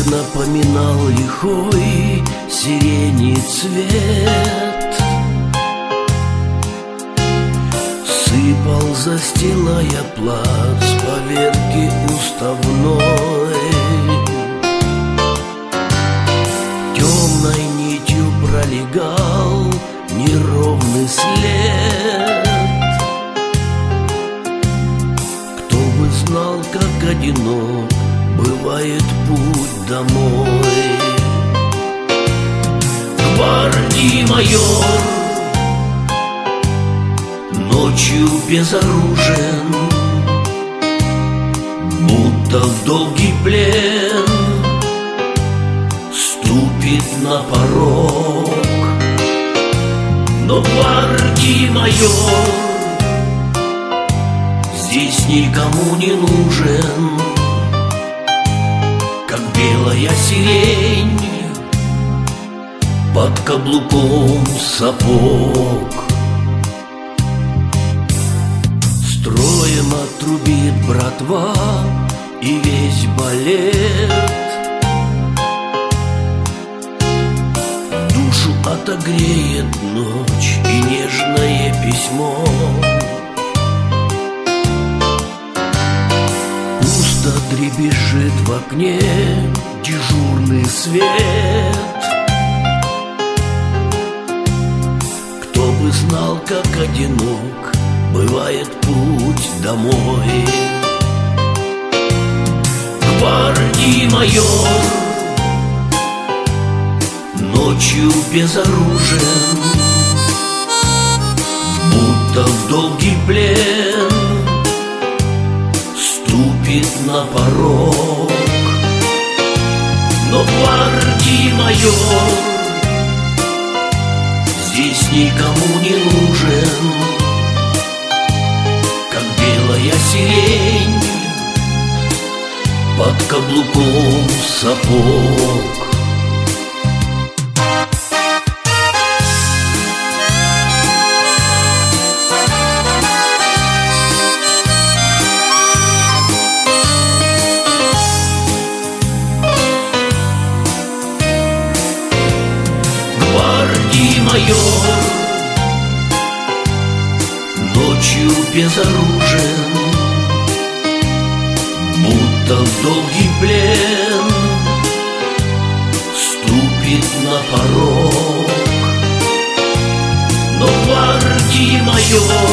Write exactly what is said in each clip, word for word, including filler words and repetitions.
напоминал лихой сирени цвет, сыпал, застилая плац поверхи уставной. Темной нитью пролегал неровный след. Кто бы знал, как одинок бывает путь домой. Гвардии-майор ночью безоружен, будто в долгий плен ступит на порог. Но гвардии-майор здесь никому не нужен, как белая сирень под каблуком сапог. Строем отрубит братва и весь балет, душу отогреет ночь и нежное письмо. Пусто дребезжит в окне дежурный свет. Кто бы знал, как одинок бывает путь домой. Гвардии-майор ночью безоружен, будто в долгий плен ступит на порог. Но гвардии-майор здесь никому не нужен, как белая сирень под каблуком сапог. Гвардии-майор ночью безоружен, будто в долгий плен ступит на порог. Но гвардии-майор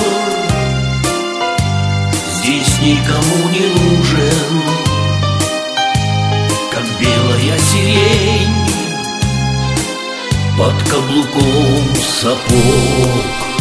здесь никому не нужен, как белая сирень под каблуком сапог.